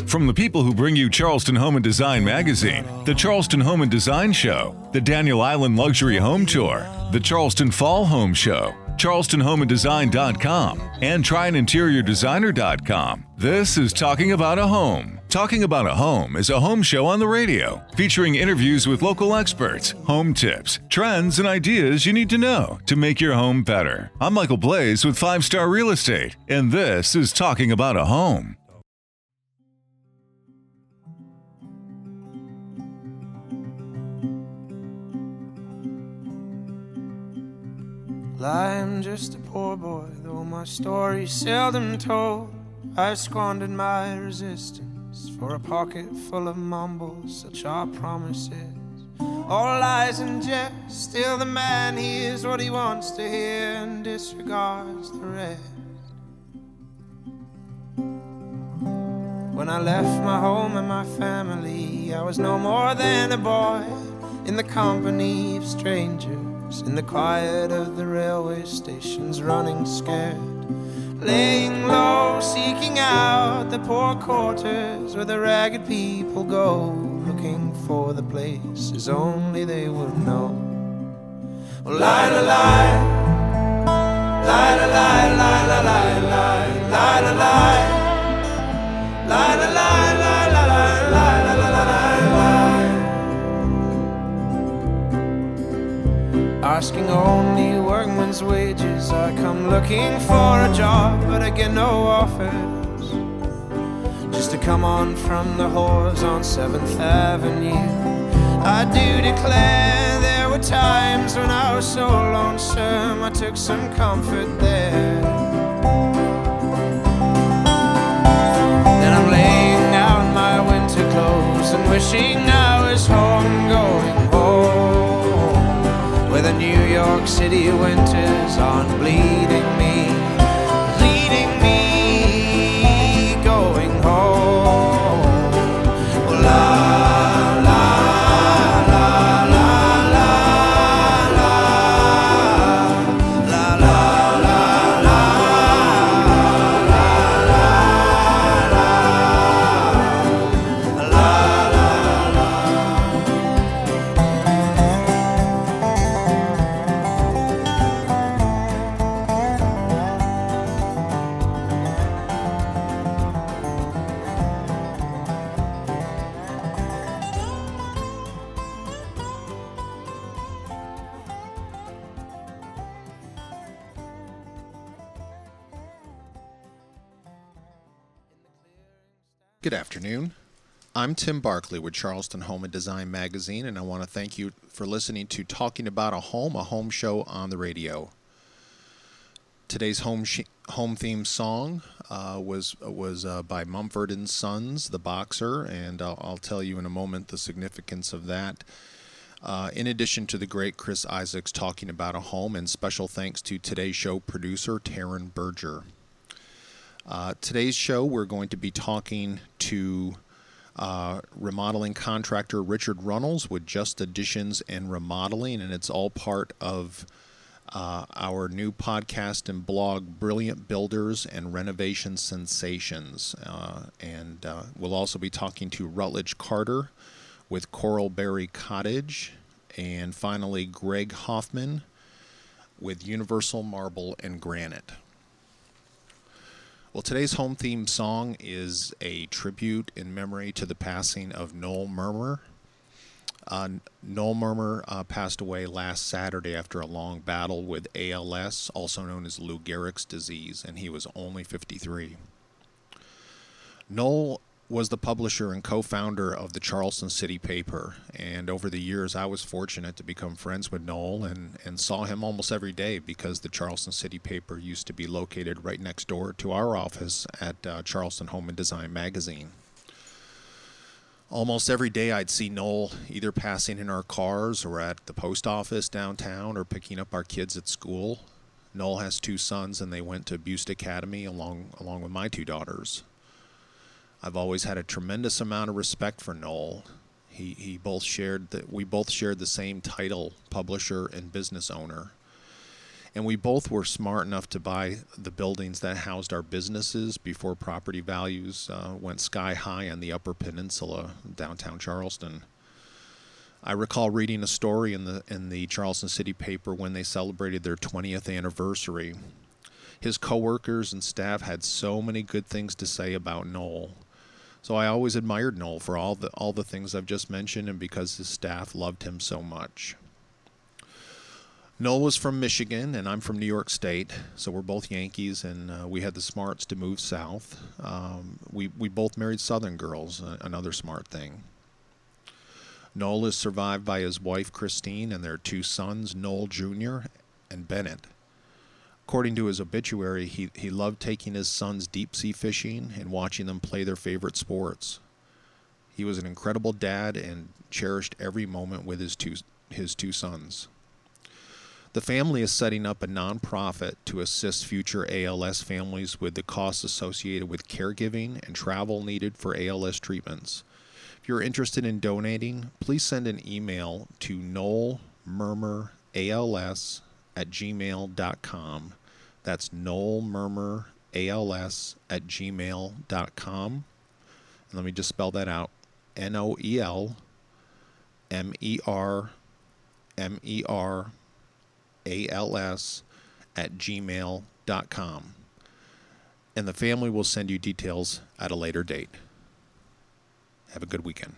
From the people who bring you Charleston Home and Design magazine, the Charleston Home and Design Show, the Daniel Island Luxury Home Tour, the Charleston Fall Home Show, charlestonhomeanddesign.com, and tryandinteriordesigner.com. This is Talking About a Home. Talking About a Home is a home show on the radio, featuring interviews with local experts, home tips, trends, and ideas you need to know to make your home better. I'm Michael Blaze with 5 Star Real Estate, and this is Talking About a Home. I'm just a poor boy, though my story's seldom told. I've squandered my resistance for a pocket full of mumbles, such are promises. All lies and jest, still the man hears what he wants to hear and disregards the rest. When I left my home and my family, I was no more than a boy in the company of strangers. In the quiet of the railway stations, running scared, laying low, seeking out the poor quarters where the ragged people go, looking for the places only they would know. Oh, lie, lie, lie, lie, lie, lie, lie, lie, lie, lie, lie, lie, lie, lie, lie. Asking only workman's wages, I come looking for a job, but I get no offers. Just to come on from the whores on 7th Avenue. I do declare there were times when I was so lonesome, I took some comfort there. Then I'm laying out my winter clothes and wishing I was home, going home, where the New York City winters aren't bleeding me, going home. Oh, la, la, la, la, la, la, la, la, la, la, Good afternoon. I'm Tim Barkley with Charleston Home and Design magazine, and I want to thank you for listening to Talking About a Home show on the radio. Today's home theme song was by Mumford & Sons, The Boxer, and I'll tell you in a moment the significance of that. In addition to the great Chris Isaacs talking about a home, and special thanks to today's show producer Taryn Berger. Today's show, we're going to be talking to remodeling contractor Richard Runnels with Just Additions and Remodeling, and it's all part of our new podcast and blog, Brilliant Builders and Renovation Sensations. And we'll also be talking to Rutledge Carter with Coralberry Cottage, and finally Greg Hoffman with Universal Marble and Granite. Well, today's home theme song is a tribute in memory to the passing of Noel Murmer. Noel Murmer passed away last Saturday after a long battle with ALS, also known as Lou Gehrig's disease, and he was only 53. Noel was the publisher and co-founder of the Charleston City Paper, and over the years I was fortunate to become friends with Noel and saw him almost every day because the Charleston City Paper used to be located right next door to our office at Charleston Home and Design magazine. Almost every day I'd see Noel either passing in our cars or at the post office downtown or picking up our kids at school. Noel has 2 sons, and they went to Buste Academy along with my 2 daughters. I've always had a tremendous amount of respect for Noel. We both shared the same title, publisher and business owner. And we both were smart enough to buy the buildings that housed our businesses before property values went sky high on the Upper Peninsula, downtown Charleston. I recall reading a story in the Charleston City paper when they celebrated their 20th anniversary. His coworkers and staff had so many good things to say about Noel. So I always admired Noel for all the things I've just mentioned, and because his staff loved him so much. Noel was from Michigan, and I'm from New York State, so we're both Yankees, and we had the smarts to move south. We both married Southern girls, another smart thing. Noel is survived by his wife, Christine, and their two sons, Noel Jr. and Bennett. According to his obituary, he loved taking his sons deep-sea fishing and watching them play their favorite sports. He was an incredible dad and cherished every moment with his two sons. The family is setting up a nonprofit to assist future ALS families with the costs associated with caregiving and travel needed for ALS treatments. If you're interested in donating, please send an email to noelmurmurals@gmail.com. That's noelmurmurals@gmail.com. And let me just spell that out. noelmurmurals@gmail.com. And the family will send you details at a later date. Have a good weekend.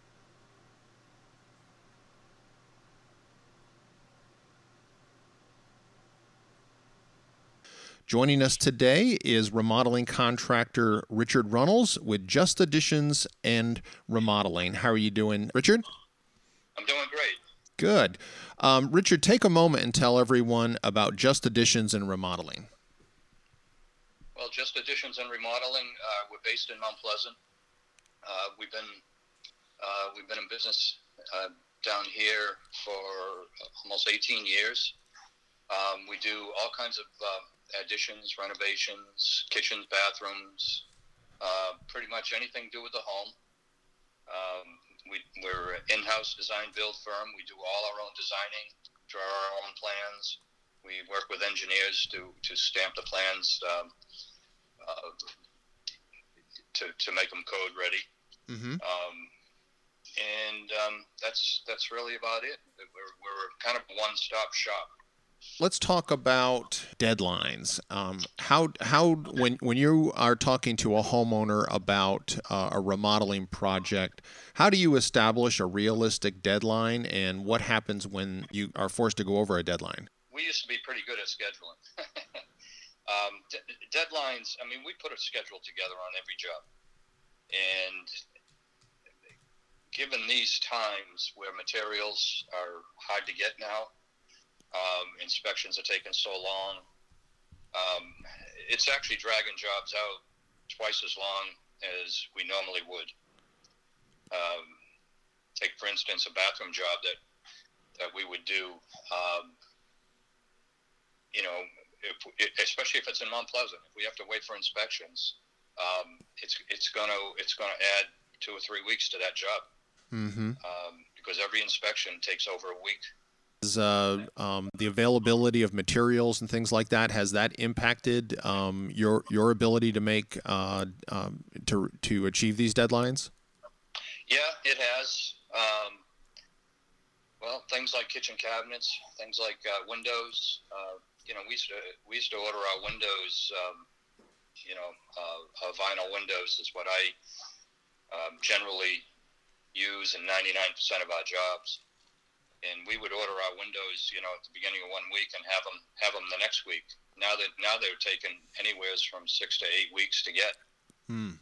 Joining us today is remodeling contractor Richard Runnels with Just Additions and Remodeling. How are you doing, Richard? I'm doing great. Good. Richard, take a moment and tell everyone about Just Additions and Remodeling. Well, Just Additions and Remodeling, we're based in Mount Pleasant. We've been in business down here for almost 18 years. We do all kinds of additions, renovations, kitchens, bathrooms, pretty much anything to do with the home. We're an in-house design build firm. We do all our own designing, draw our own plans. We work with engineers to stamp the plans to make them code ready. Mm-hmm. That's really about it. We're kind of a one-stop shop. Let's talk about deadlines. When you are talking to a homeowner about a remodeling project, how do you establish a realistic deadline, and what happens when you are forced to go over a deadline? We used to be pretty good at scheduling. Deadlines, I mean, we put a schedule together on every job. And given these times where materials are hard to get now, inspections are taking so long, it's actually dragging jobs out twice as long as we normally would. Take, for instance, a bathroom job that we would do, especially if it's in Mount Pleasant. If we have to wait for inspections, it's gonna add 2 or 3 weeks to that job. Mm-hmm. Because every inspection takes over a week. Is the availability of materials and things like that, has that impacted your ability to make to achieve these deadlines? Yeah, it has. Well, things like kitchen cabinets, things like windows. We used to order our windows. Vinyl windows is what I generally use in 99% of our jobs. And we would order our windows, at the beginning of 1 week and have them the next week. Now they're taking anywhere from 6 to 8 weeks to get. And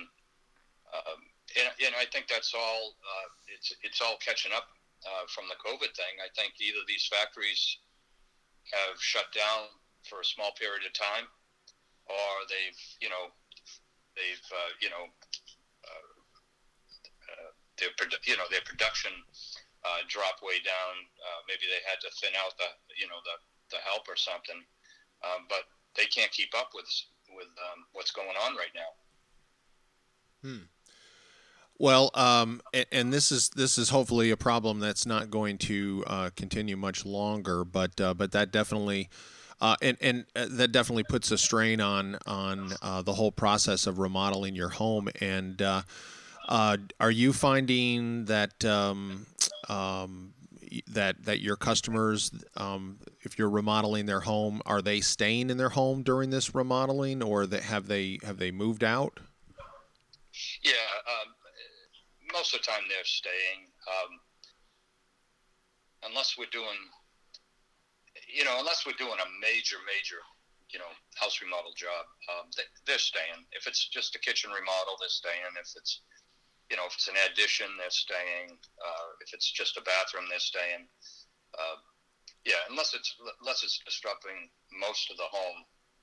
I think that's all. It's all catching up from the COVID thing. I think either these factories have shut down for a small period of time, or their production dropped way down. Maybe they had to thin out the help or something, but they can't keep up with what's going on right now. Well, and this is hopefully a problem that's not going to continue much longer, but that definitely And that definitely puts a strain on the whole process of remodeling your home. And are you finding that that your customers, if you're remodeling their home, are they staying in their home during this remodeling, or have they moved out? Yeah, most of the time they're staying, unless we're doing a major, house remodel job. They're staying. If it's just a kitchen remodel, they're staying. If it's an addition, they're staying. If it's just a bathroom, they're staying. Unless it's disrupting most of the home,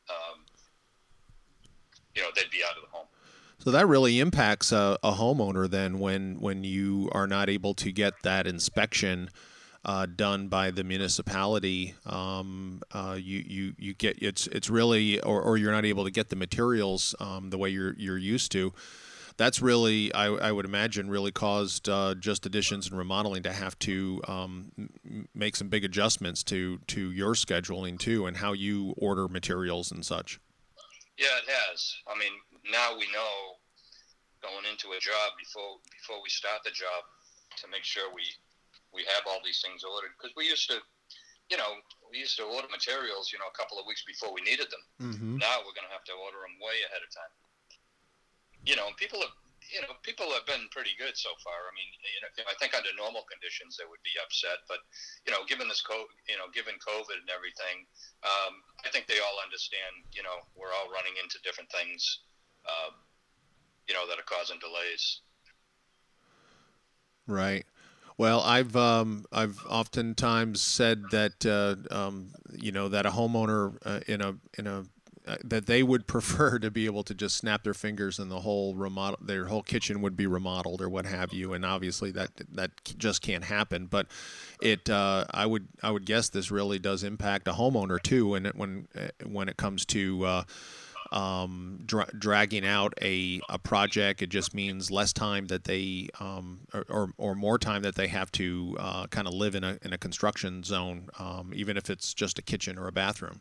they'd be out of the home. So that really impacts a homeowner then when you are not able to get that inspection done by the municipality. You get it's really, or you're not able to get the materials the way you're used to. That's really, I would imagine, really caused Just Additions and Remodeling to have to make some big adjustments to your scheduling too, and how you order materials and such. Yeah, it has. I mean, now we know going into a job before we start the job to make sure we have all these things ordered, because we used to order materials, a couple of weeks before we needed them. Mm-hmm. Now we're going to have to order them way ahead of time. People have been pretty good so far. I mean, I think under normal conditions they would be upset, but given this given COVID and everything, I think they all understand. We're all running into different things, that are causing delays. Right. Well, I've oftentimes said that that a homeowner that they would prefer to be able to just snap their fingers and their whole kitchen would be remodeled or what have you, and obviously that just can't happen. But I would guess this really does impact a homeowner too, and when it comes to dragging out a project, it just means less time that they or more time that they have to kind of live in a construction zone, even if it's just a kitchen or a bathroom.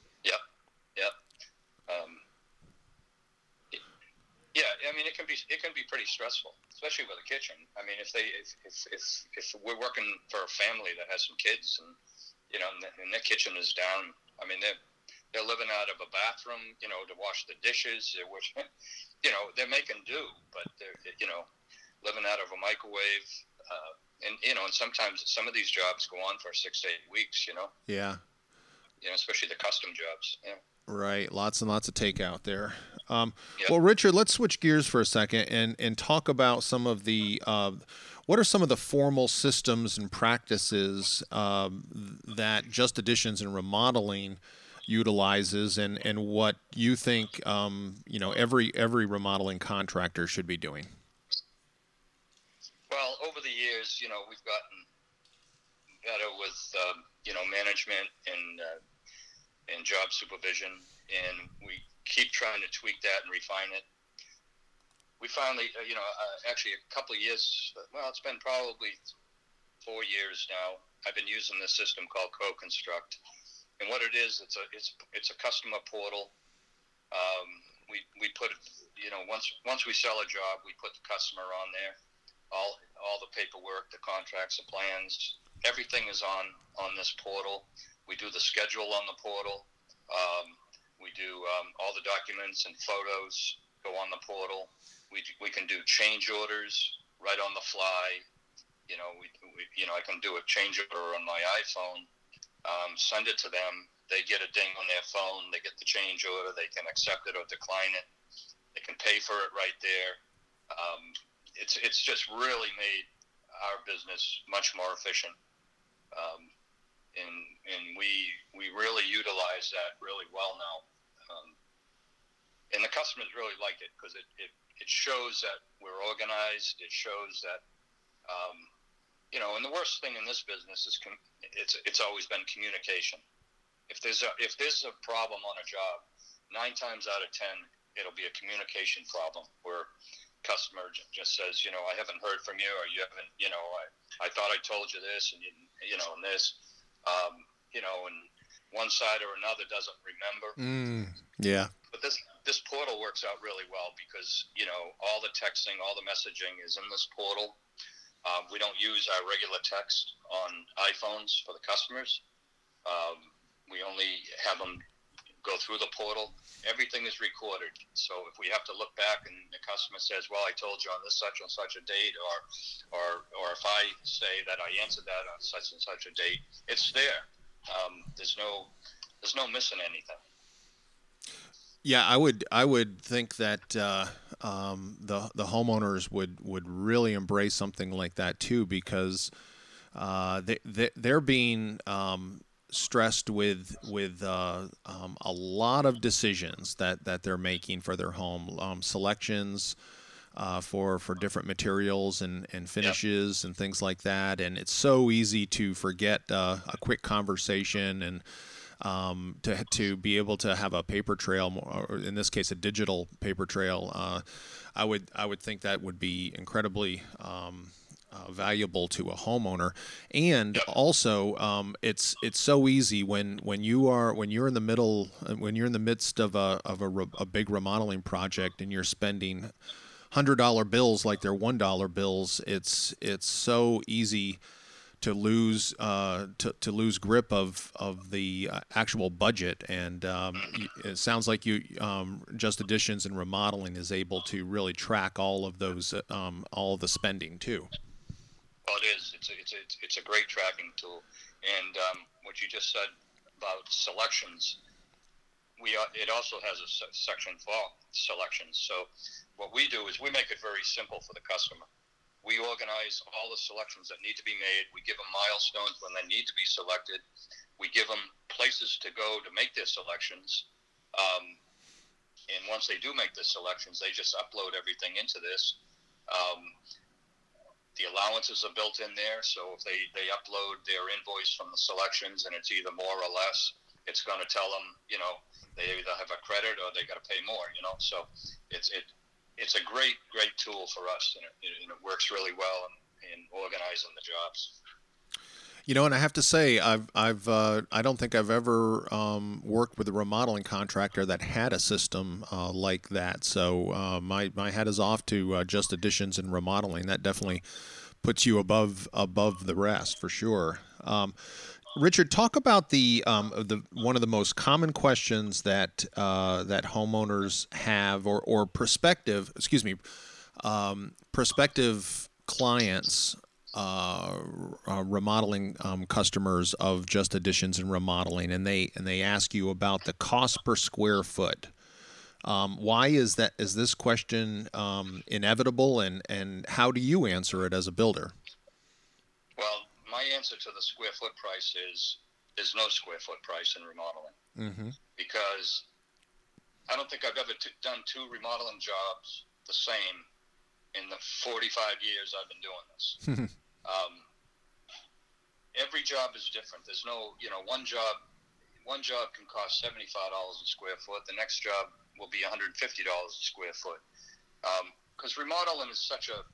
I mean, it can be pretty stressful, especially with a kitchen. I mean, if we're working for a family that has some kids and and their kitchen is down, I mean, they're living out of a bathroom, to wash the dishes, they're making do, but they're living out of a microwave, and sometimes some of these jobs go on for 6 to 8 weeks. Yeah. Especially the custom jobs. Yeah. Right, lots and lots of takeout there. Yep. Well, Richard, let's switch gears for a second and talk about some of the what are some of the formal systems and practices that Just Additions and Remodeling utilizes, and what you think every remodeling contractor should be doing. Well, over the years, we've gotten better with management and job supervision, and we keep trying to tweak that and refine it. We finally, actually a couple of years, well, it's been probably 4 years now, I've been using this system called CoConstruct. And what it is, it's a customer portal. We put, once we sell a job, we put the customer on there. All the paperwork, the contracts, the plans, everything is on this portal. We do the schedule on the portal. We do all the documents and photos go on the portal. We can do change orders right on the fly. I can do a change order on my iPhone, send it to them. They get a ding on their phone. They get the change order. They can accept it or decline it. They can pay for it right there. It's just really made our business much more efficient. And we really utilize that really well now. And the customers really like it because it shows that we're organized. It shows that, and the worst thing in this business is it's always been communication. If there's a problem on a job, 9 times out of 10, it'll be a communication problem where customer just says, I haven't heard from you, or you haven't, I thought I told you this, and and this, and one side or another doesn't remember. Yeah. But this portal works out really well because, all the texting, all the messaging is in this portal. We don't use our regular text on iPhones for the customers. We only have them go through the portal. Everything is recorded. So if we have to look back and the customer says, well, I told you on this such and such a date, or if I say that I answered that on such and such a date, it's there. There's no missing anything. Yeah, I would think that the homeowners would really embrace something like that too, because they're being stressed with a lot of decisions that they're making for their home, selections for different materials and finishes and things like that, and it's so easy to forget a quick conversation and to be able to have a paper trail, or in this case a digital paper trail. I would think that would be incredibly valuable to a homeowner, and also it's so easy when you're in the midst of a big remodeling project and you're spending $100 bills like they're $1 bills. It's so easy to lose grip of the actual budget, and it sounds like Just Additions and Remodeling is able to really track all of those all of the spending too. Well, it is. It's a great tracking tool, and what you just said about selections, it also has a section for selections. So what we do is we make it very simple for the customer. We organize all the selections that need to be made. We give them milestones when they need to be selected. We give them places to go to make their selections. And once they do make the selections, they just upload everything into this. The allowances are built in there, so if they upload their invoice from the selections and it's either more or less, it's going to tell them, they either have a credit or they got to pay more, So it's a great tool for us, and it works really well in organizing the jobs. And I have to say, I don't think I've ever worked with a remodeling contractor that had a system like that. So my hat is off to Just Additions and Remodeling. That definitely puts you above the rest for sure. Richard, talk about the one of the most common questions that homeowners have, or prospective clients. Remodeling customers of Just Additions and Remodeling, and they ask you about the cost per square foot. Why is this question inevitable, and how do you answer it as a builder? Well, my answer to the square foot price is there's no square foot price in remodeling, because I don't think I've ever done two remodeling jobs the same in the 45 years I've been doing this. Every job is different. There's no, one job can cost $75 a square foot. The next job will be $150 a square foot. Because remodeling is such a,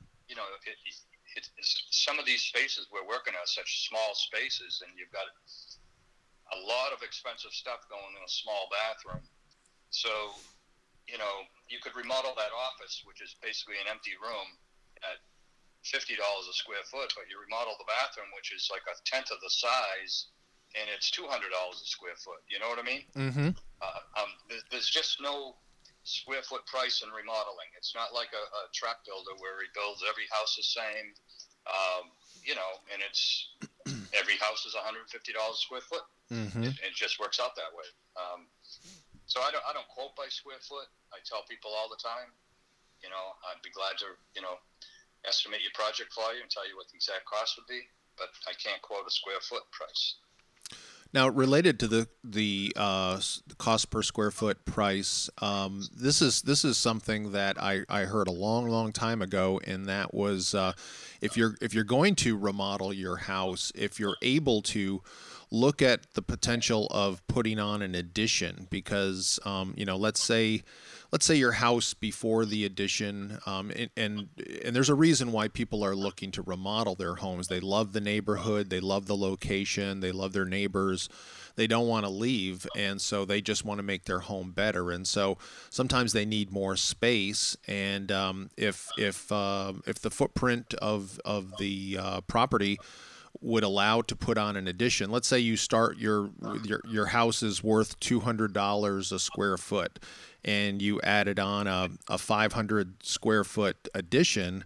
some of these spaces we're working on are such small spaces, and you've got a lot of expensive stuff going in a small bathroom. So, you could remodel that office, which is basically an empty room, at $50 a square foot, but you remodel the bathroom, which is like a tenth of the size, and it's $200 a square foot. You know what I mean? Mm-hmm. There's just no square foot price in remodeling. It's not like a tract builder where he builds every house the same, and it's every house is $150 a square foot. Mm-hmm. It just works out that way. So I don't quote by square foot. I tell people all the time, I'd be glad to, estimate your project for you and tell you what the exact cost would be, but I can't quote a square foot price. Now, related to the cost per square foot price, this is something that I heard a long time ago, and that was if you're going to remodel your house, if you're able to look at the potential of putting on an addition, because let's say your house before the addition, and there's a reason why people are looking to remodel their homes. They love the neighborhood, they love the location, they love their neighbors. They don't want to leave, and so they just want to make their home better. And so sometimes they need more space. And if the footprint of the property would allow to put on an addition, let's say you start your house is worth $200 a square foot, and you added on a 500 square foot addition,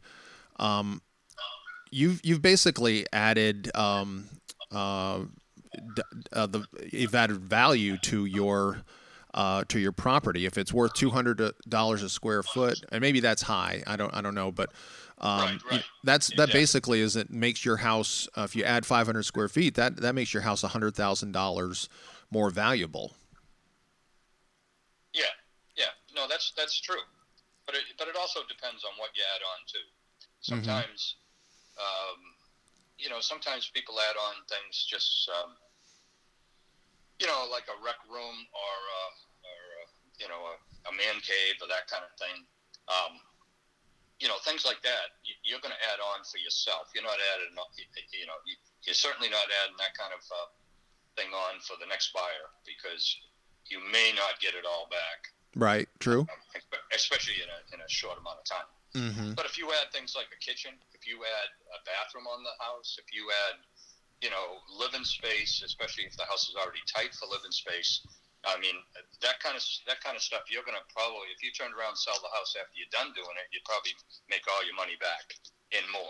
you've basically added you've added value to your property. If it's worth $200 a square foot, and maybe that's high, I don't know, but Right. that basically is, it makes your house, if you add 500 square feet, that makes your house $100,000 more valuable. Yeah. No, that's true. But it also depends on what you add on too. Sometimes, sometimes people add on things just, like a rec room or a man cave or that kind of thing. Things like that, you're going to add on for yourself. You're not adding, you're certainly not adding that kind of thing on for the next buyer, because you may not get it all back. Right. True. Especially in a short amount of time. Mm-hmm. But if you add things like a kitchen, if you add a bathroom on the house, if you add, living space, especially if the house is already tight for living space, I mean, that kind of stuff, you're going to probably, if you turned around and sell the house after you're done doing it, you'd probably make all your money back and more.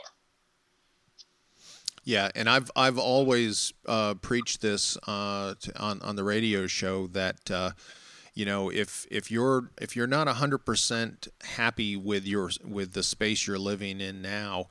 Yeah, and I've always preached this on the radio show that if you're not 100% happy with the space you're living in now,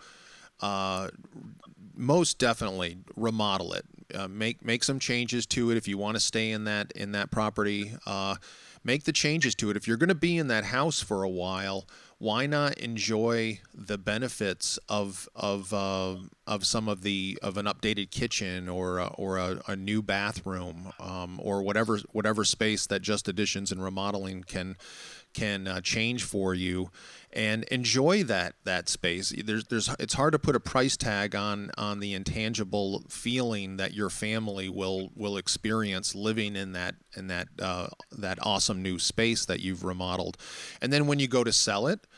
most definitely remodel it. Make some changes to it if you want to stay in that property. Make the changes to it. If you're going to be in that house for a while, why not enjoy the benefits of some of an updated kitchen or a new bathroom, or whatever space that Just Additions and Remodeling can change for you, and enjoy that space. It's hard to put a price tag on the intangible feeling that your family will experience living in that awesome new space that you've remodeled. And then when you go to sell it,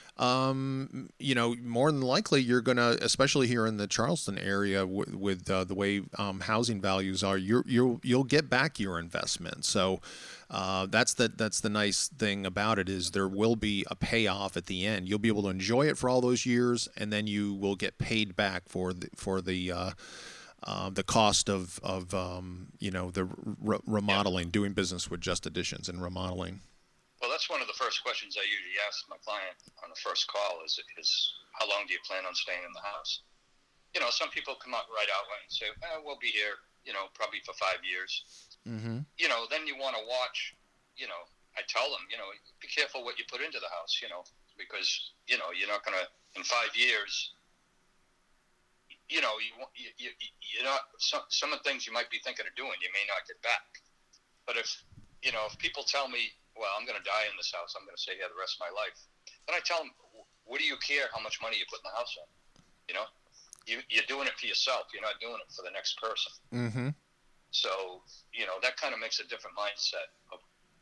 more than likely you're gonna, especially here in the Charleston area with the way housing values are, you'll get back your investment. So that's the nice thing about it, is there will be a payoff at the end. You'll be able to enjoy it for all those years, and then you will get paid back for the cost of the remodeling, doing business with Just Additions and Remodeling. Well, that's one of the first questions I usually ask my client on the first call is how long do you plan on staying in the house? Some people come out right out and say, we'll be here, probably for 5 years. Mm-hmm. Then you want to watch, I tell them, be careful what you put into the house, because, you're not going to, in 5 years, you're not, some of the things you might be thinking of doing, you may not get back. But if people tell me, well, I'm going to die in this house, I'm going to stay here the rest of my life, then I tell them, what do you care how much money you put in the house on? You're doing it for yourself. You're not doing it for the next person. Mm-hmm. So, that kind of makes a different mindset of,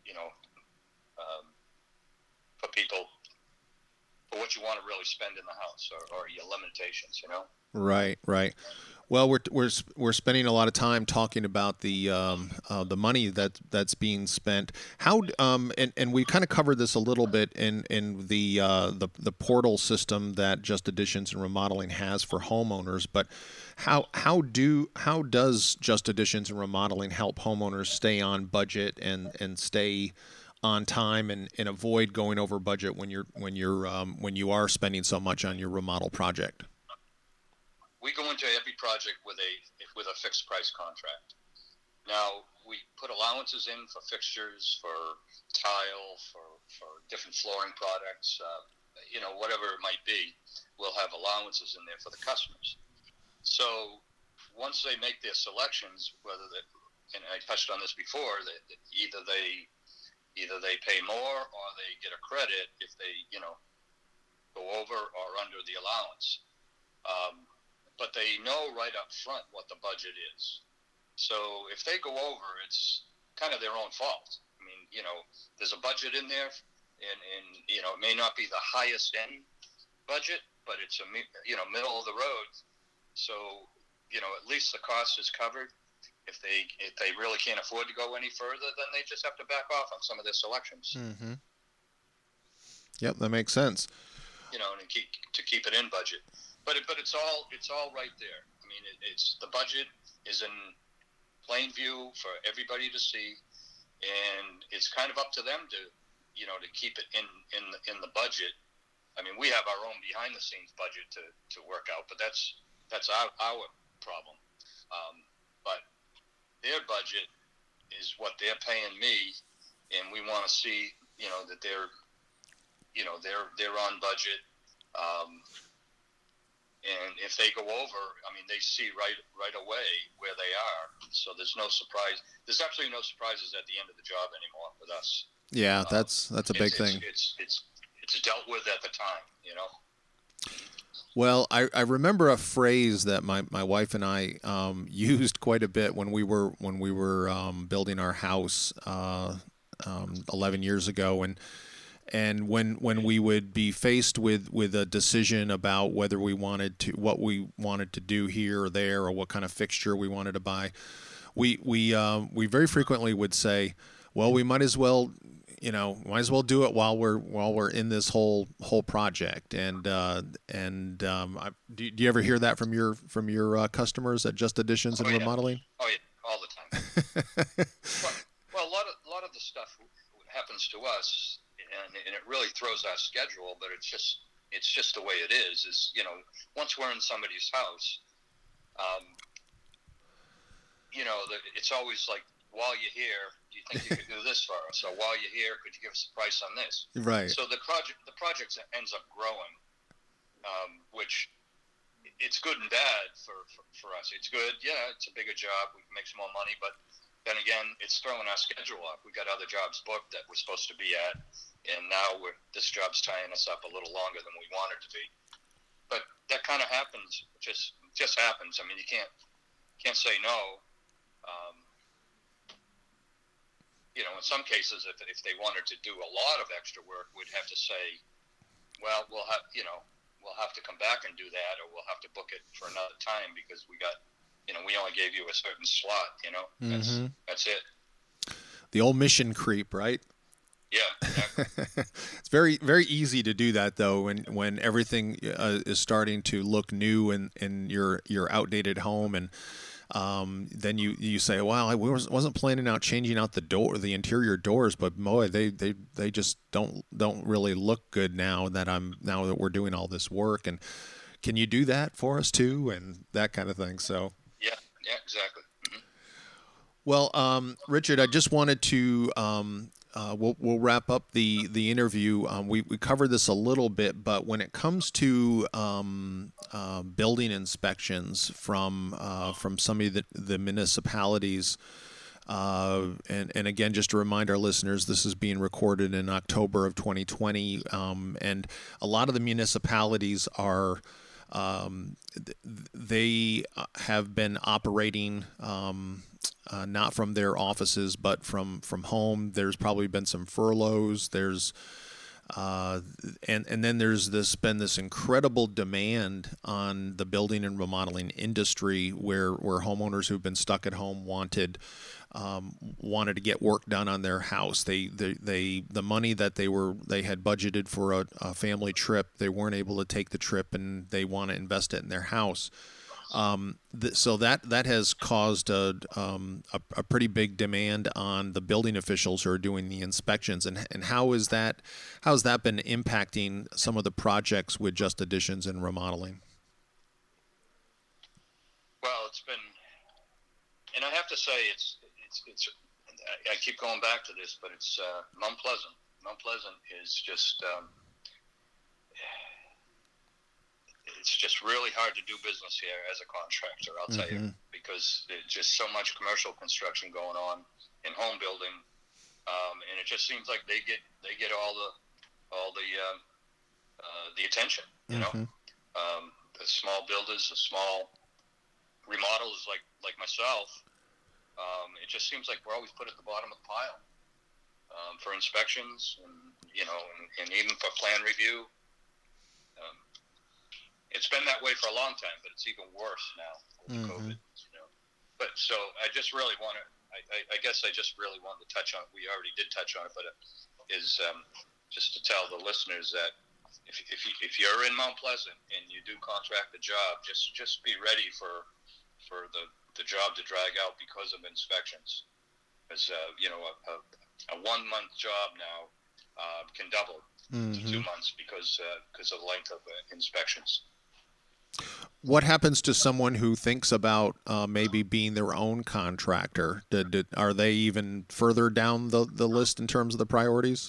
for people, for what you want to really spend in the house, or your limitations, Right. Well, we're spending a lot of time talking about the money that's being spent. How and we kind of covered this a little bit in the portal system that Just Additions and Remodeling has for homeowners. But how does Just Additions and Remodeling help homeowners stay on budget and stay on time and avoid going over budget when you are spending so much on your remodel project? We go into every project with a fixed price contract. Now, we put allowances in for fixtures, for tile, for different flooring products, whatever it might be. We'll have allowances in there for the customers. So once they make their selections, and I touched on this before, that either they pay more or they get a credit if they, go over or under the allowance. But they know right up front what the budget is. So if they go over, it's kind of their own fault. I mean, there's a budget in there, and it may not be the highest end budget, but it's a middle of the road. So at least the cost is covered. If they really can't afford to go any further, then they just have to back off on some of their selections. Mm-hmm. Yep, that makes sense. And keep it in budget. But it's all right there. I mean, it's the budget is in plain view for everybody to see, and it's kind of up to them to keep it in the budget. I mean, we have our own behind the scenes budget to work out, but that's our problem. But their budget is what they're paying me, and we want to see that they're on budget. And if they go over, I mean, they see right away where they are. So there's no surprise. There's absolutely no surprises at the end of the job anymore with us. Yeah, that's a big thing. It's dealt with at the time, Well, I remember a phrase that my wife and I used quite a bit when we were building our house 11 years ago, and when we would be faced with a decision about whether what we wanted to do here or there, or what kind of fixture we wanted to buy, we very frequently would say, well, we might as well do it while we're in this whole project. Do you ever hear that from your customers at Just Additions and Remodeling? Oh yeah, all the time. well, a lot of the stuff happens to us, and it really throws our schedule. But it's just the way it is. Once we're in somebody's house, it's always like, while you're here, do you think you could do this for us? So while you're here, could you give us a price on this? Right. So the project ends up growing, which it's good and bad for us. It's good, yeah. It's a bigger job. We can make some more money, but then again, it's throwing our schedule up. We got other jobs booked that we're supposed to be at, and now this job's tying us up a little longer than we want it to be. But that kind of happens. Just happens. I mean, you can't say no. In some cases, if they wanted to do a lot of extra work, we'd have to say, well, we'll have to come back and do that, or we'll have to book it for another time because we got, we only gave you a certain slot. Mm-hmm. That's it. The old mission creep, right? Yeah, exactly. It's very, very easy to do that, though, when everything is starting to look new in your outdated home, and then you say, "Well, I wasn't planning out changing out the interior doors, but boy, they just don't really look good now that we're doing all this work." And can you do that for us too, and that kind of thing? So yeah, exactly. Mm-hmm. Well, Richard, I just wanted to. We'll wrap up the interview. We covered this a little bit, but when it comes to building inspections from some of the municipalities, and again, just to remind our listeners, this is being recorded in October of 2020, and a lot of the municipalities are they have been operating. Not from their offices, but from home. There's probably been some furloughs. There's and then there's been this incredible demand on the building and remodeling industry, where homeowners who've been stuck at home wanted to get work done on their house. The money that they had budgeted for a family trip, they weren't able to take the trip, and they want to invest it in their house. So that has caused a pretty big demand on the building officials who are doing the inspections. And how's that been impacting some of the projects with Just Additions and Remodeling? Well, it's been, and I have to say it's I keep going back to this, but it's Mount Pleasant. Mount Pleasant is just it's just really hard to do business here as a contractor, I'll tell you, because there's just so much commercial construction going on in home building, and it just seems like they get all the attention, you know. The small builders, the small remodelers like myself, it just seems like we're always put at the bottom of the pile for inspections, and you know, and even for plan review. It's been that way for a long time, but it's even worse now with COVID. You know, but so I just really want to. I guess I just really wanted to touch on. We already did touch on it, but it is just to tell the listeners that if you're in Mount Pleasant and you do contract a job, just be ready for the job to drag out because of inspections. Because you know, a 1 month job now can double to 2 months because of the length of inspections. What happens to someone who thinks about maybe being their own contractor? Are they even further down the list in terms of the priorities?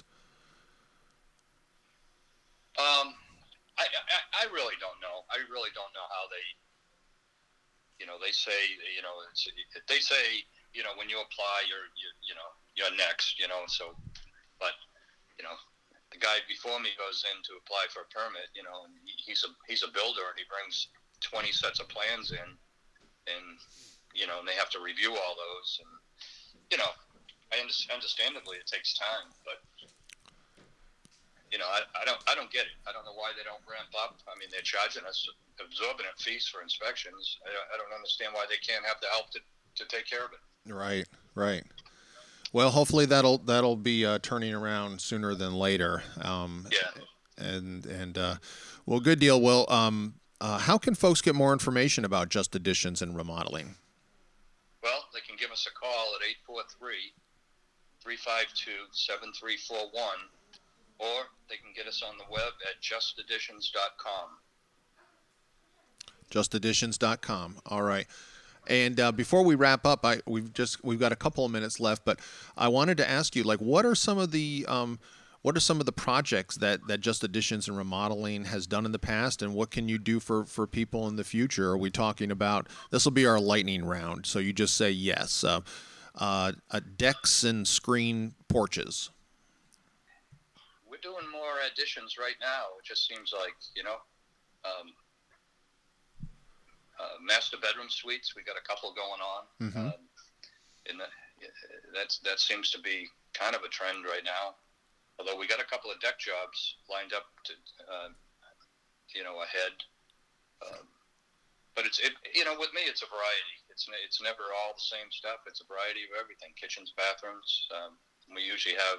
I really don't know. I really don't know how they. You know, they say, you know, they say, you know, when you apply, you're next. You know, so, but you know, the guy before me goes in to apply for a permit, you know, and he's a builder, and he brings 20 sets of plans in, and you know, and they have to review all those, and you know, understandably it takes time, but you know, I don't get it. I don't know why they don't ramp up. I mean, they're charging us exorbitant fees for inspections. I don't understand why they can't have the help to take care of it. Right. Well, hopefully that'll be turning around sooner than later. And well, good deal. Well, how can folks get more information about Just Additions and Remodeling? Well, they can give us a call at 843-352-7341, or they can get us on the web at justadditions.com. Justadditions.com. All right. And before we wrap up, we've got a couple of minutes left, but I wanted to ask you, like, what are some of the projects that Just Additions and Remodeling has done in the past, and what can you do for people in the future? Are we talking about, this will be our lightning round, so you just say yes. Decks and screen porches. We're doing more additions right now. It just seems like, you know, master bedroom suites. We got a couple going on. That seems to be kind of a trend right now. Although we got a couple of deck jobs lined up to, you know, ahead. But it's you know, with me, it's a variety. It's never all the same stuff. It's a variety of everything. Kitchens, bathrooms. We usually have,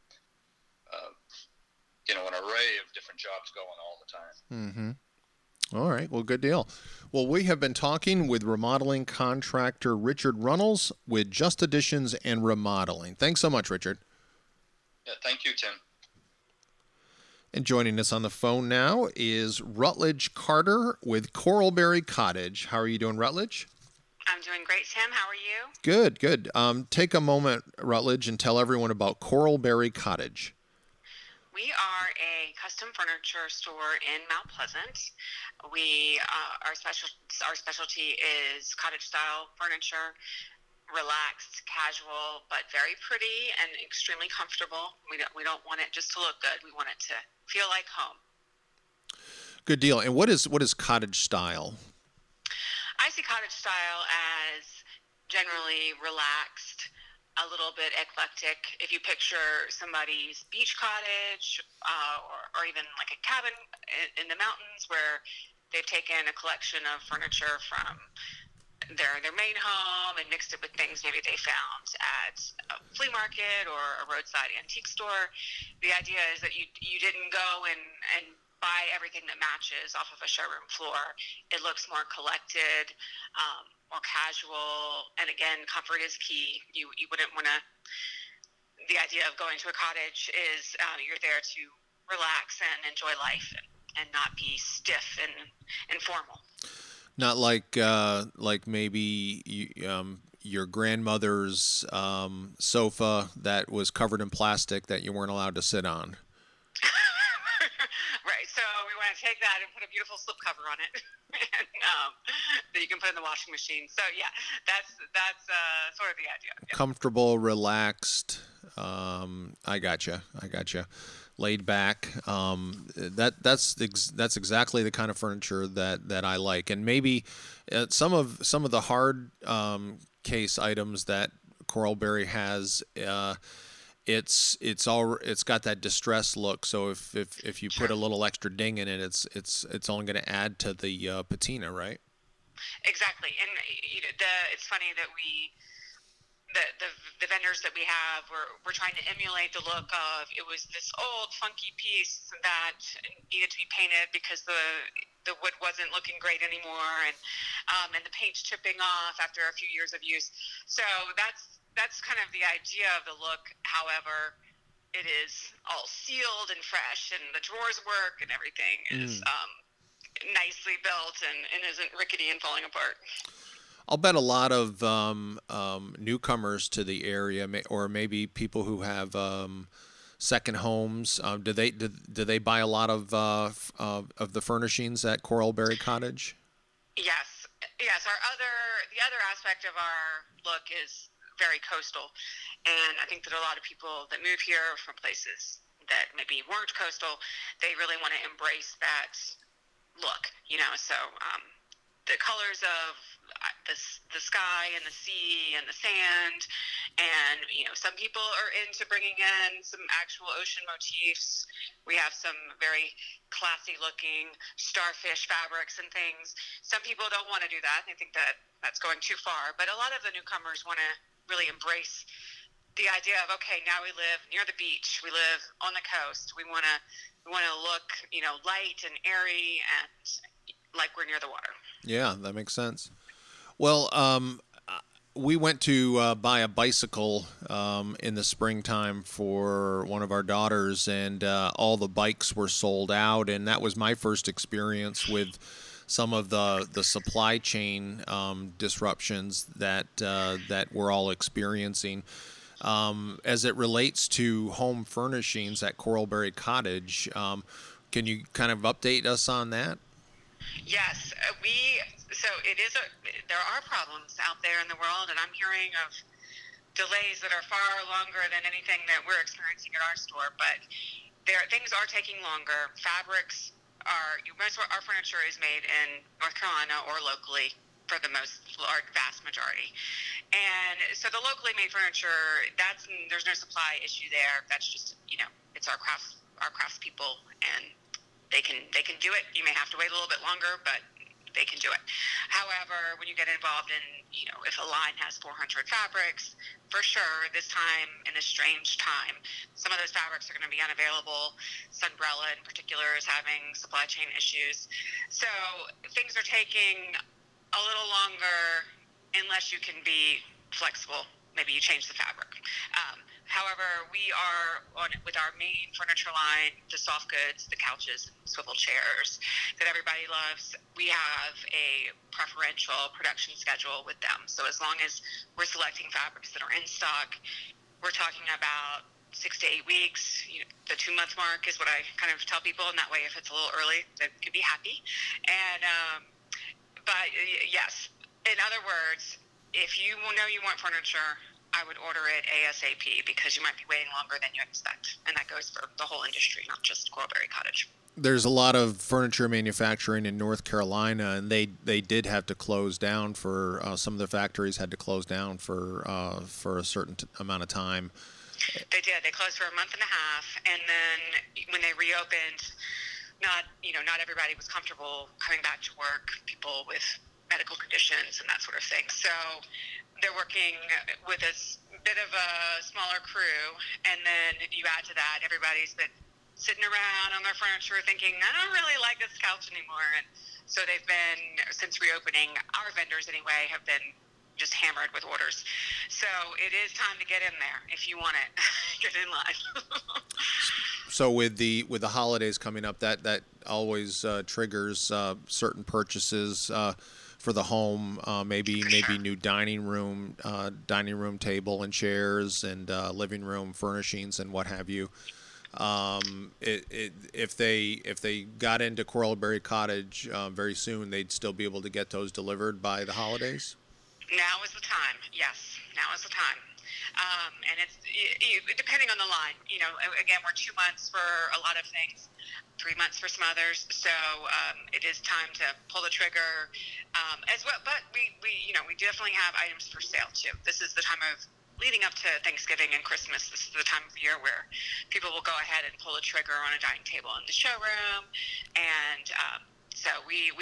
you know, an array of different jobs going all the time. All right. Well, good deal. Well, we have been talking with remodeling contractor Richard Runnels with Just Additions and Remodeling. Thanks so much, Richard. Yeah, thank you, Tim. And joining us on the phone now is Rutledge Carter with Coralberry Cottage. How are you doing, Rutledge? I'm doing great, Tim. How are you? Good. Take a moment, Rutledge, and tell everyone about Coralberry Cottage. We are a custom furniture store in Mount Pleasant. We our specialty is cottage-style furniture, relaxed, casual, but very pretty and extremely comfortable. We don't want it just to look good. We want it to feel like home. Good deal. And what is cottage style? I see cottage style as generally relaxed, a little bit eclectic. If you picture somebody's beach cottage or even like a cabin in the mountains where they've taken a collection of furniture from their main home and mixed it with things maybe they found at a flea market or a roadside antique store. The idea is that you didn't go and buy everything that matches off of a showroom floor. It looks more collected, more casual, and again, comfort is key. You wouldn't want to. The idea of going to a cottage is you're there to relax and enjoy life and not be stiff and formal. Not like maybe your grandmother's sofa that was covered in plastic that you weren't allowed to sit on. Right. So we want take that and put a beautiful slipcover on it, and that you can put in the washing machine. So yeah, that's sort of the idea. Yeah. Comfortable, relaxed. I gotcha. Laid back. That's exactly the kind of furniture that I like. And maybe some of the hard case items that Coralberry has. It's got that distressed look. So if you put a little extra ding in it, it's only going to add to the patina, right? Exactly. And it's funny that the vendors that we have, we're trying to emulate the look of, it was this old funky piece that needed to be painted because the wood wasn't looking great anymore, and the paint's chipping off after a few years of use. So that's kind of the idea of the look. However, it is all sealed and fresh, and the drawers work, and everything is nicely built and isn't rickety and falling apart. I'll bet a lot of newcomers to the area, or maybe people who have second homes, do they buy a lot of the furnishings at Coralberry Cottage? Yes. The other aspect of our look is very coastal, and I think that a lot of people that move here from places that maybe weren't coastal, they really want to embrace that look. So the colors of the sky and the sea and the sand, and some people are into bringing in some actual ocean motifs. We have some very classy looking starfish fabrics and things. Some people don't want to do that. They think that that's going too far, but a lot of the newcomers want to really embrace the idea of, okay, now we live near the beach, we live on the coast, we want to look light and airy and like we're near the water. Yeah, that makes sense. Well, we went to buy a bicycle in the springtime for one of our daughters, and all the bikes were sold out, and that was my first experience with some of the supply chain disruptions that we're all experiencing. As it relates to home furnishings at Coralberry Cottage, can you kind of update us on that? Yes, there are problems out there in the world, and I'm hearing of delays that are far longer than anything that we're experiencing at our store, but things are taking longer. Fabrics most of our furniture is made in North Carolina or locally for the vast majority. And so the locally made furniture, there's no supply issue there. That's just, it's our craftspeople, and they can do it. You may have to wait a little bit longer, but they can do it. However, when you get involved in, if a line has 400 fabrics, for sure, this time, in this strange time, some of those fabrics are going to be unavailable. Sunbrella, in particular, is having supply chain issues. So things are taking a little longer unless you can be flexible. Maybe you change the fabric. However, we are with our main furniture line, the soft goods, the couches, swivel chairs that everybody loves. We have a preferential production schedule with them. So as long as we're selecting fabrics that are in stock, we're talking about 6 to 8 weeks. The 2-month mark is what I kind of tell people, and that way, if it's a little early, they can be happy. And but yes, in other words, if you know you want furniture, I would order it ASAP, because you might be waiting longer than you expect. And that goes for the whole industry, not just Coralberry Cottage. There's a lot of furniture manufacturing in North Carolina, and they did have to close down for some of the factories had to close down for a certain amount of time. They did. They closed for a month and a half, and then when they reopened, not everybody was comfortable coming back to work. People with medical conditions and that sort of thing. So they're working with a bit of a smaller crew, and then you add to that, everybody's been sitting around on their furniture thinking, I don't really like this couch anymore. And so they've been, since reopening, our vendors anyway, have been just hammered with orders. So it is time to get in there if you want it. Get in line. So with the holidays coming up, that always triggers certain purchases for the home, maybe new dining room table and chairs, and living room furnishings and what have you. If they got into Coralberry Cottage very soon, they'd still be able to get those delivered by the holidays? Now is the time. Yes, now is the time. And it's depending on the line. Again, we're 2 months for a lot of things, 3 months for some others. So it is time to pull the trigger as well. But we definitely have items for sale too. This is the time of leading up to Thanksgiving and Christmas. This is the time of year where people will go ahead and pull a trigger on a dining table in the showroom, and so we're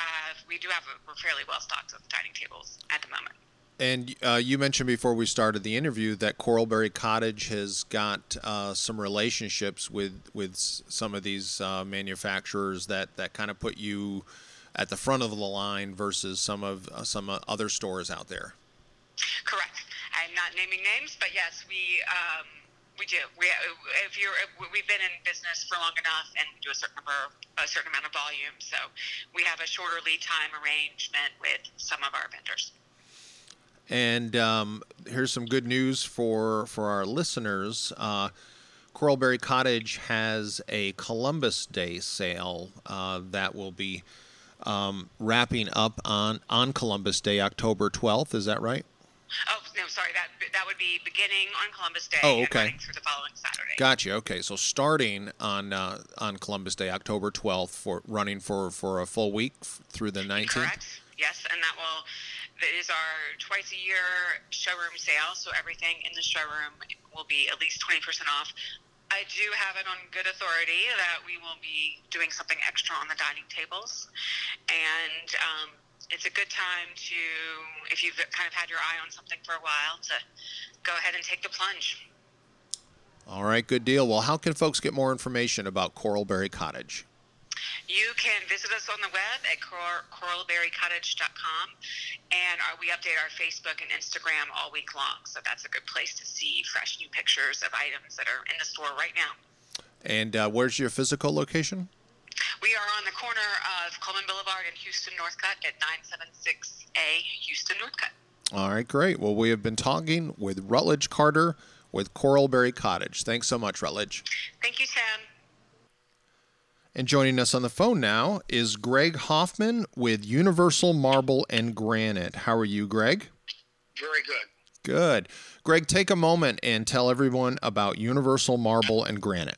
fairly well stocked with dining tables at the moment. And you mentioned before we started the interview that Coralberry Cottage has got some relationships with some of these manufacturers that kind of put you at the front of the line versus some other stores out there. Correct. I'm not naming names, but yes, we do. We've been in business for long enough, and we do a certain amount of volume, so we have a shorter lead time arrangement with some of our vendors. And here's some good news for our listeners. Coralberry Cottage has a Columbus Day sale that will be wrapping up on Columbus Day, October 12th. Is that right? Oh, no, sorry. That would be beginning on Columbus Day and running through the following Saturday. Gotcha. Okay, so starting on Columbus Day, October 12th, running for a full week through the 19th? Correct. Yes, and that is our twice-a-year showroom sale, so everything in the showroom will be at least 20% off. I do have it on good authority that we will be doing something extra on the dining tables, and it's a good time to, if you've kind of had your eye on something for a while, to go ahead and take the plunge. All right, good deal. Well, how can folks get more information about Coralberry Cottage? You can visit us on the web at coralberrycottage.com, and we update our Facebook and Instagram all week long, so that's a good place to see fresh new pictures of items that are in the store right now. And where's your physical location? We are on the corner of Coleman Boulevard and Houston Northcutt at 976A Houston Northcutt. All right, great. Well, we have been talking with Rutledge Carter with Coralberry Cottage. Thanks so much, Rutledge. Thank you, Tim. And joining us on the phone now is Greg Hoffman with Universal Marble and Granite. How are you, Greg? Very good. Good. Greg, take a moment and tell everyone about Universal Marble and Granite.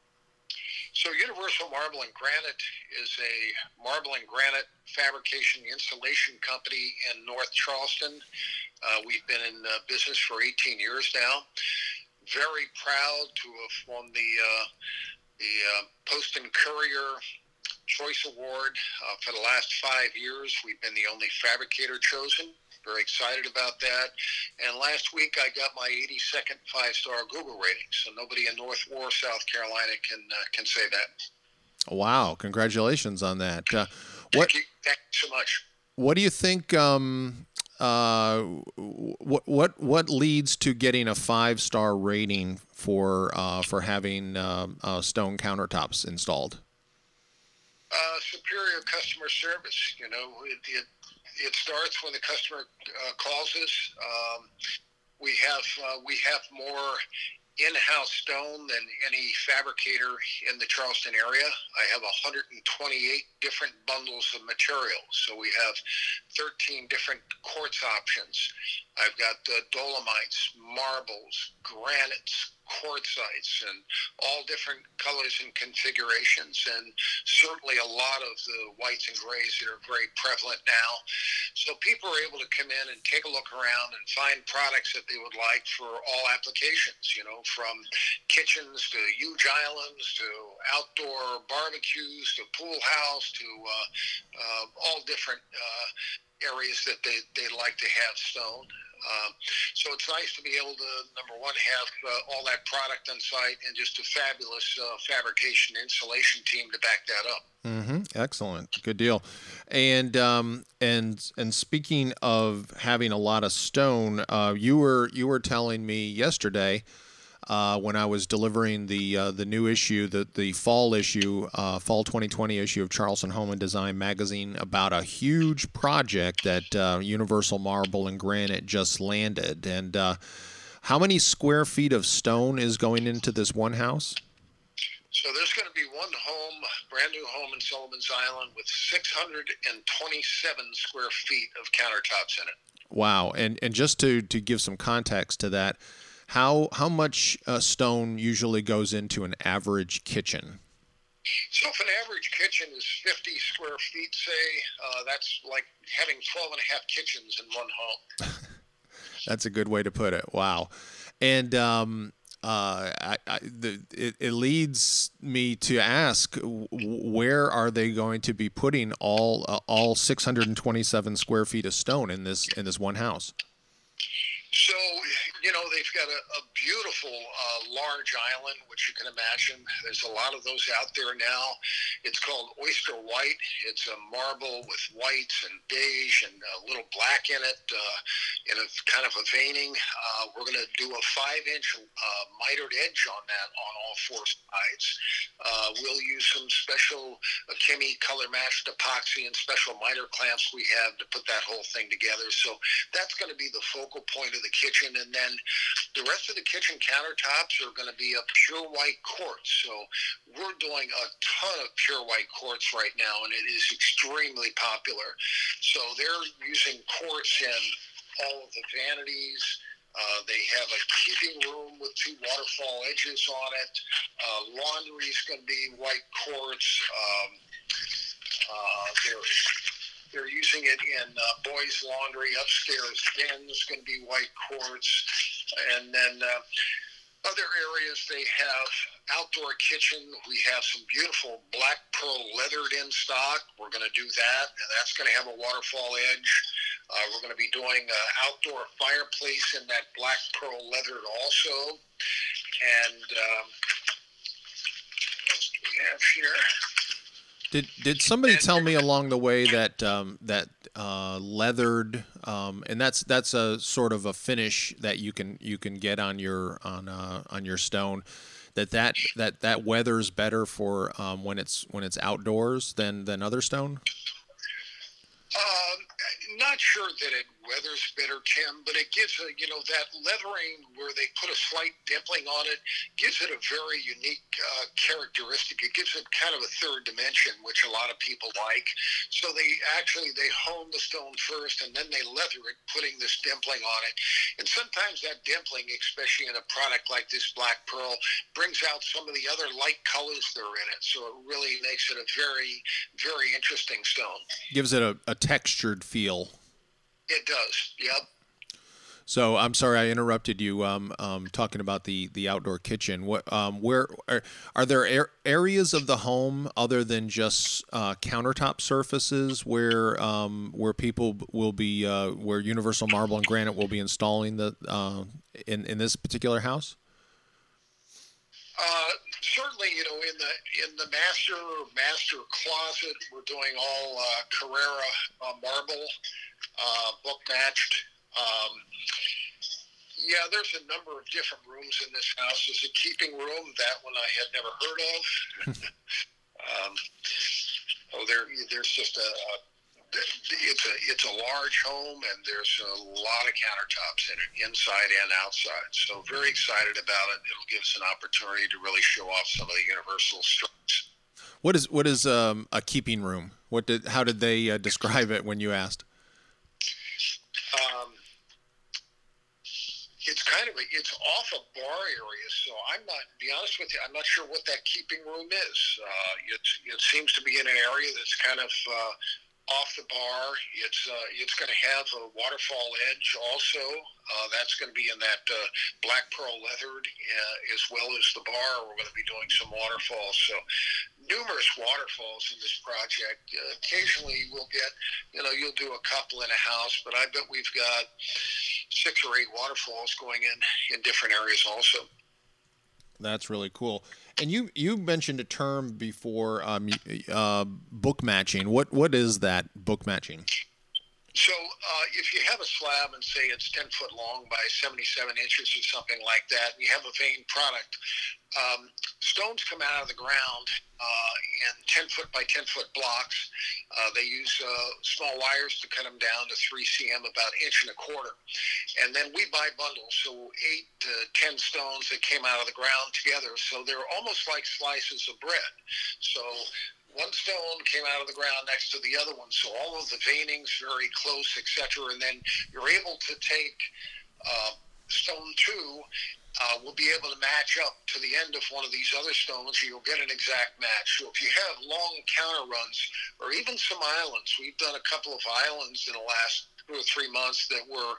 So Universal Marble and Granite is a marble and granite fabrication installation company in North Charleston. We've been in business for 18 years now. Very proud to have won the Post and Courier Choice Award for the last 5 years. We've been the only fabricator chosen. Very excited about that. And last week I got my 82nd 5-star Google rating. So nobody in North War, South Carolina can say that. Wow! Congratulations on that. Thank you so much. What do you think? What leads to getting a 5-star rating for having stone countertops installed? Superior customer service. It starts when the customer calls us. We have more in-house stone than any fabricator in the Charleston area. I have 128 different bundles of materials. So we have 13 different quartz options. I've got dolomites, marbles, granites, quartzites, and all different colors and configurations, and certainly a lot of the whites and grays that are very prevalent now. So people are able to come in and take a look around and find products that they would like for all applications, from kitchens to huge islands to outdoor barbecues to pool house to all different areas that they'd like to have stone. So it's nice to be able to, number one, have all that product on site and just a fabulous fabrication installation team to back that up. Mm-hmm. Excellent. Good deal. And speaking of having a lot of stone, you were telling me yesterday when I was delivering the new issue, the fall issue, fall 2020 issue of Charleston Home and Design magazine, about a huge project that Universal Marble and Granite just landed. And how many square feet of stone is going into this one house? So there's going to be one home, brand new home in Sullivan's Island with 627 square feet of countertops in it. Wow. And just to give some context to that, how much stone usually goes into an average kitchen? So if an average kitchen is 50 square feet, say, that's like having 12 and a half kitchens in one home. That's a good way to put it. Wow. And it leads me to ask, where are they going to be putting all 627 square feet of stone in this one house? So, they've got a beautiful large island, which you can imagine. There's a lot of those out there now. It's called Oyster White. It's a marble with whites and beige and a little black in it, in a kind of a veining. We're going to do a 5-inch mitered edge on that on all 4 sides. We'll use some special Kimi color matched epoxy and special miter clamps we have to put that whole thing together. So that's going to be the focal point of the kitchen. And then the rest of the kitchen countertops are going to be a pure white quartz. So we're doing a ton of pure white quartz right now, and it is extremely popular. So they're using quartz in all of the vanities. They have a keeping room with 2 waterfall edges on it. Laundry is going to be white quartz. They're using it in boys' laundry. Upstairs den is going to be white quartz. And then other areas, they have outdoor kitchen. We have some beautiful black pearl leathered in stock. We're going to do that, and that's going to have a waterfall edge. We're going to be doing an outdoor fireplace in that black pearl leathered also. And what do we have here? Did somebody tell me along the way that leathered, and that's a sort of a finish that you can get on your stone, that weathers better for when it's outdoors than other stone? Not sure that it weathers better, Tim, but it gives that leathering where they put a slight dimpling on it gives it a very unique characteristic. It gives it kind of a third dimension, which a lot of people like. So they hone the stone first, and then they leather it, putting this dimpling on it. And sometimes that dimpling, especially in a product like this black pearl, brings out some of the other light colors that are in it. So it really makes it a very, very interesting stone. Gives it a textured feel. It does, yep. So I'm sorry I interrupted you. Talking about the outdoor kitchen. What where are there areas of the home other than just countertop surfaces where people will be where Universal Marble and Granite will be installing the in this particular house? Certainly, in the master closet, we're doing all Carrara marble, book matched. Yeah, there's a number of different rooms in this house. There's a keeping room, that one I had never heard of. There's just it's a large home, and there's a lot of countertops in it, inside and outside. So very excited about it. It'll give us an opportunity to really show off some of the Universal strengths. What is a keeping room? How did they describe it when you asked? It's off a bar area, so to be honest with you, I'm not sure what that keeping room is. It seems to be in an area that's kind of off the bar. It's going to have a waterfall edge also. That's going to be in that black pearl leathered, as well as the bar. We're going to be doing some waterfalls. So numerous waterfalls in this project. Occasionally we'll get, you'll do a couple in a house, but I bet we've got 6 or 8 waterfalls going in different areas also. That's really cool. And you mentioned a term before, book matching. What is that, book matching? So if you have a slab and say it's 10 foot long by 77 inches or something like that, and you have a veined product, stones come out of the ground in 10 foot by 10 foot blocks. They use small wires to cut them down to 3 cm, about 1.25 inches. And then we buy bundles, so 8 to 10 stones that came out of the ground together. So they're almost like slices of bread. So one stone came out of the ground next to the other one, so all of the veinings very close, etc. And then you're able to take stone 2 will be able to match up to the end of one of these other stones, and you'll get an exact match. So if you have long counter runs, or even some islands, we've done a couple of islands in the last 2 or 3 months that were,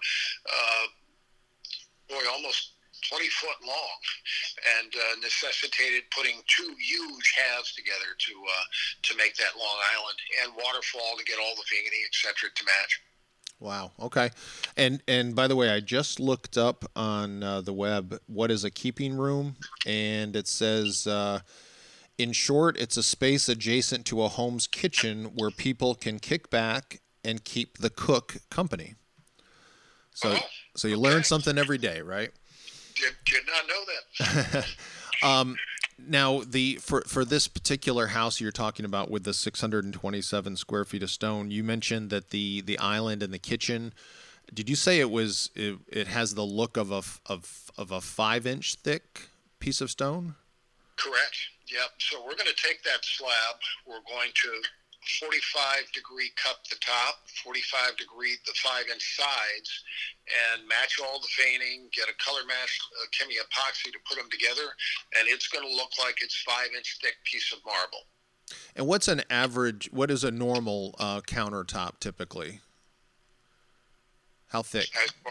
almost 20 foot long, and necessitated putting 2 huge halves together to make that long island, and waterfall to get all the veining, etc. to match. Wow. Okay. And by the way, I just looked up on the web what is a keeping room, and it says, in short, it's a space adjacent to a home's kitchen where people can kick back and keep the cook company. So you learn something every day, right? Did not know that. Now, for this particular house you're talking about with the 627 square feet of stone, you mentioned that the island and the kitchen. Did you say it has the look of a 5-inch thick piece of stone? Correct. Yep. So we're going to take that slab. We're going to 45 degree cup the top, 45 degree the 5-inch sides, and match all the veining, get a color match chemi epoxy to put them together, and it's going to look like it's 5-inch thick piece of marble. And what is a normal countertop typically? How thick?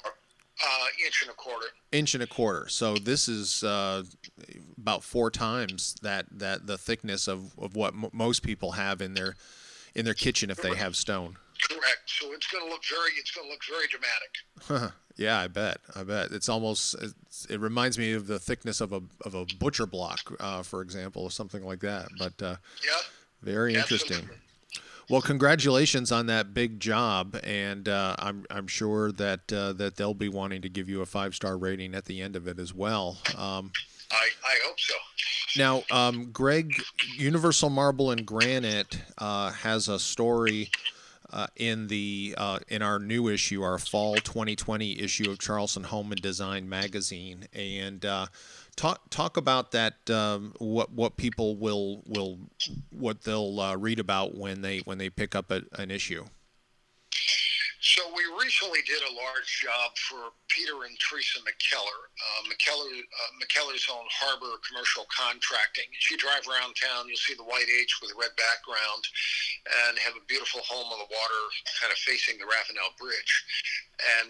1.25 1.25 inches. So this is about 4 times that the thickness of what most people have in their kitchen if they have stone. Correct. So it's going to look very dramatic. Yeah, I bet. It's almost. It reminds me of the thickness of a butcher block, for example, or something like that. But very interesting. Absolutely. Well, congratulations on that big job, and I'm sure that they'll be wanting to give you a 5-star rating at the end of it as well. I hope so. Now, Greg, Universal Marble and Granite has a story in our new issue, our fall 2020 issue of Charleston Home and Design magazine, and talk about that. What people what they'll read about when they pick up an issue. So we recently did a large job for Peter and Teresa McKellar. McKellar's own Harbor Commercial Contracting. If you drive around town, you'll see the white H with a red background and have a beautiful home on the water kind of facing the Ravenel Bridge. And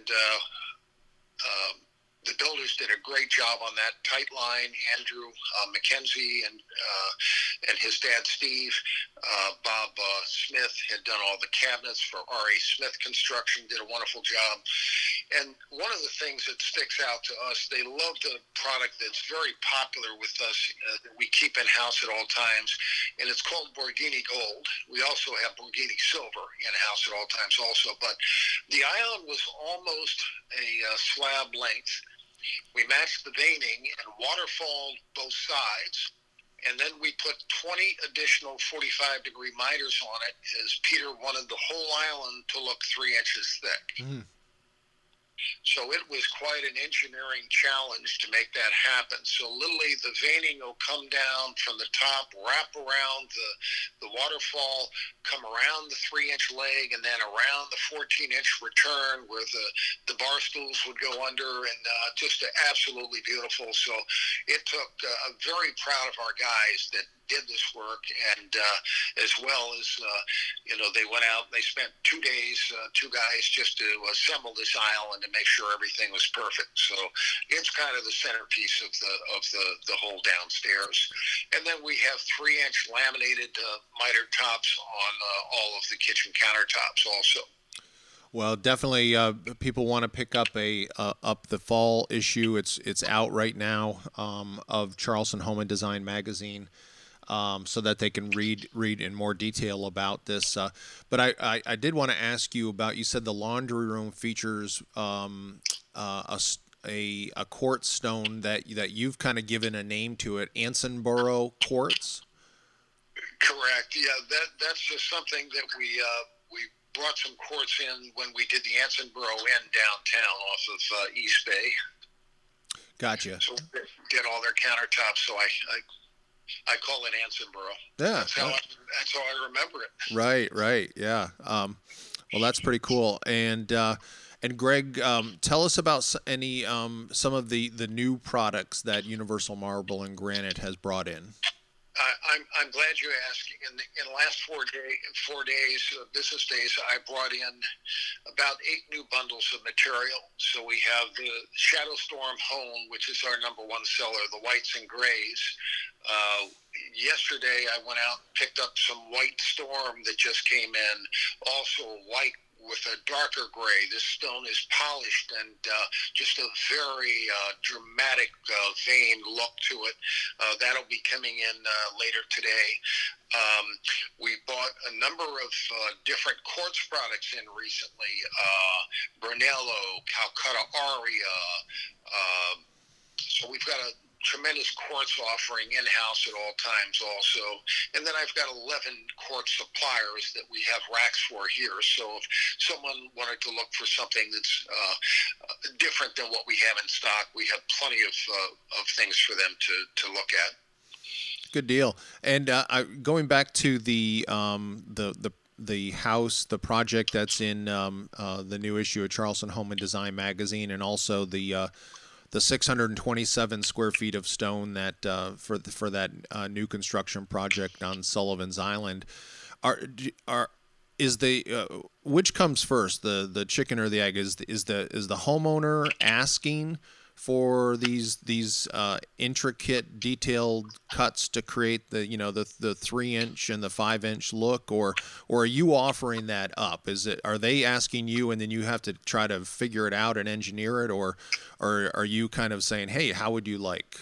the builders did a great job on that tight line. Andrew McKenzie and his dad Steve, Bob Smith had done all the cabinets for R.A. Smith Construction, did a wonderful job. And one of the things that sticks out to us, they love the product that's very popular with us that we keep in-house at all times, and it's called Borghini Gold. We also have Borghini Silver in-house at all times also, but the island was almost a slab length. We matched the veining and waterfalled both sides, and then we put 20 additional 45-degree miters on it, as Peter wanted the whole island to look 3 inches thick. Mm. So it was quite an engineering challenge to make that happen. So literally the veining will come down from the top, wrap around the waterfall, come around the 3-inch leg, and then around the 14-inch return where the bar stools would go under, and just absolutely beautiful. So it took, I'm very proud of our guys that did this work, and as well as they went out and they spent 2 days, 2 guys, just to assemble this island and make sure everything was perfect. So it's kind of the centerpiece of the whole downstairs. And then we have 3-inch laminated miter tops on all of the kitchen countertops also. Well, definitely, people want to pick up up the fall issue. It's out right now of Charleston Home and Design magazine. so that they can read in more detail about this. But I did want to ask you about, you said the laundry room features a quartz stone that you've kind of given a name to it, Ansenborough quartz. Correct. Yeah, that's just something that we brought some quartz in when we did the Ansenborough Inn downtown off of East Bay. Gotcha. So we did all their countertops. So I call it Ansenborough. Yeah. That's how I remember it. Right. Yeah. Well, that's pretty cool. And Greg, tell us about some of the new products that Universal Marble and Granite has brought in. I'm glad you asked. In the last 4 days, business days, I brought in about 8 new bundles of material. So we have the Shadow Storm Hone, which is our number one seller, the whites and grays. Yesterday, I went out and picked up some White Storm that just came in, also white with a darker gray. This stone is polished and just a very dramatic vein look to it. That'll be coming in later today. We bought a number of different quartz products in recently. Brunello, Calcutta Aria. So we've got a tremendous quartz offering in-house at all times also. And then I've got 11 quartz suppliers that we have racks for here. So if someone wanted to look for something that's different than what we have in stock, we have plenty of things for them to look at. Good deal. And going back to the house, the project that's in the new issue of Charleston Home and Design magazine, and also the 627 square feet of stone that for that new construction project on Sullivan's Island, which comes first, the chicken or the egg? Is the homeowner asking for these intricate, detailed cuts to create the 3-inch and the 5-inch look, or are you offering that up? Are they asking you and then you have to try to figure it out and engineer it, or are you kind of saying, hey, how would you like?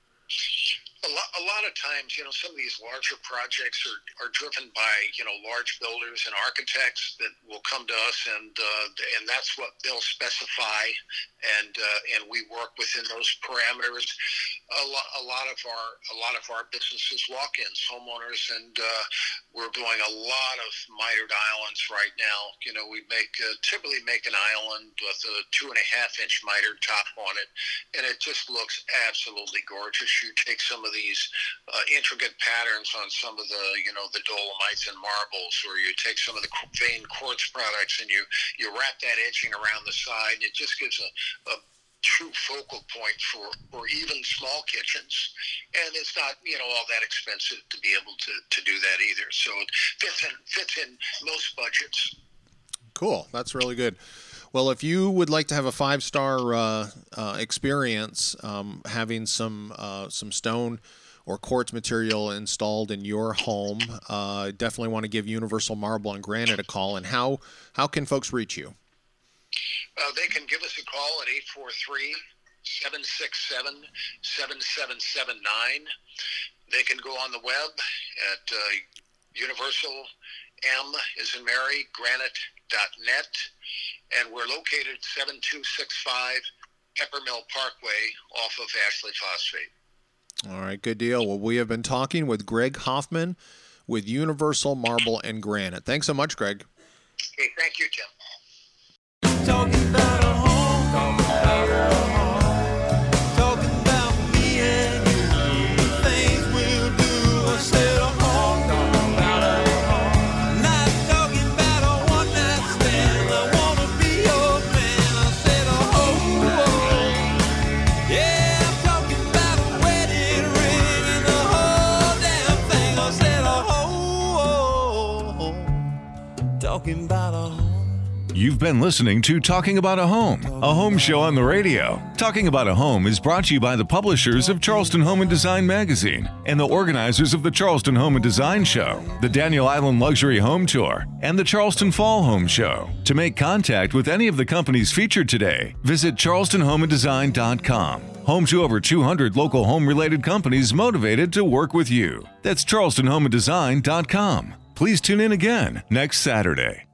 A lot of times, some of these larger projects are driven by, large builders and architects that will come to us, and that's what they'll specify, and we work within those parameters. A lot of our business is walk-ins, homeowners, and we're doing a lot of mitered islands right now. We typically make an island with a 2.5-inch mitered top on it, and it just looks absolutely gorgeous. You take some of these intricate patterns on some of the dolomites and marbles, or you take some of the veined quartz products and you wrap that edging around the side. It just gives a true focal point for even small kitchens, and it's not all that expensive to be able to do that either. So it fits in most budgets. Cool, that's really good. Well, if you would like to have a 5-star experience having some stone or quartz material installed in your home, definitely want to give Universal Marble and Granite a call. And how can folks reach you? They can give us a call at 843-767-7779. They can go on the web at Universal M as in Mary, granite.net. And we're located 7265 Peppermill Parkway off of Ashley Phosphate. All right, good deal. Well, we have been talking with Greg Hoffman with Universal Marble and Granite. Thanks so much, Greg. Okay, thank you, Tim. Talking about a home, talking about me and you, the things we'll do. I said a home, talking about a home, not talking about a one-night stand. I wanna be your man. I said a home, yeah, I'm talking about a wedding ring and the whole damn thing. I said a home, talking about a home. You've been listening to Talking About a home show on the radio. Talking About a Home is brought to you by the publishers of Charleston Home and Design magazine and the organizers of the Charleston Home and Design Show, the Daniel Island Luxury Home Tour, and the Charleston Fall Home Show. To make contact with any of the companies featured today, visit charlestonhomeanddesign.com. Home to over 200 local home-related companies motivated to work with you. That's CharlestonHomeandDesign.com. Please tune in again next Saturday.